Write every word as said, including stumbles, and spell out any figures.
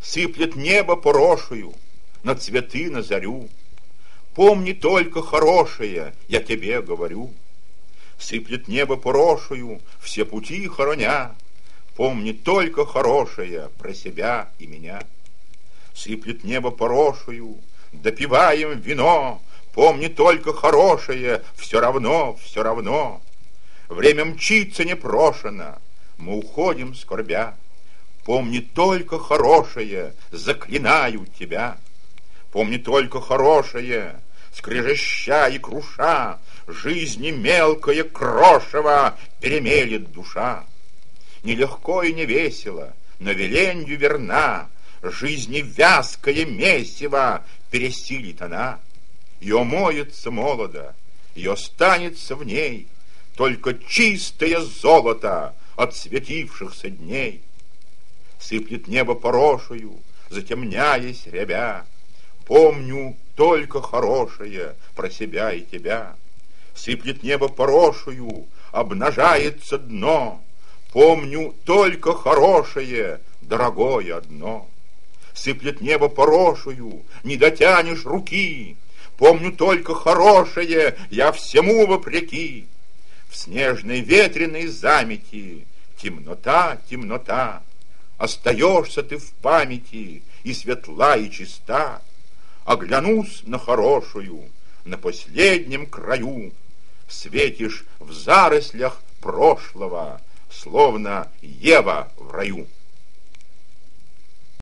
Сыплет небо порошую на цветы, на зарю. Помни только хорошее, я тебе говорю. Сыплет небо порошую, все пути хороня. Помни только хорошее про себя и меня. Сыплет небо порошую, допиваем вино. Помни только хорошее, все равно, все равно. Время мчится непрошено, мы уходим скорбя. Помни только хорошее, заклинаю тебя. Помни только хорошее, скрежеща и круша, жизни мелкое крошево перемелет душа. Нелегко и не весело, но веленью верна, жизни вязкое месиво пересилит она. Ее моется молодо, ее станется в ней только чистое золото от светившихся дней. Сыплет небо порошую, затемняясь рябя. Помню только хорошее про себя и тебя. Сыплет небо порошую, обнажается дно. Помню только хорошее, дорогое одно. Сыплет небо порошую, не дотянешь руки. Помню только хорошее, я всему вопреки. В снежной ветреной замети темнота, темнота. Остаешься ты в памяти, и светла, и чиста. Оглянусь на хорошую, на последнем краю. Светишь в зарослях прошлого, словно Ева в раю.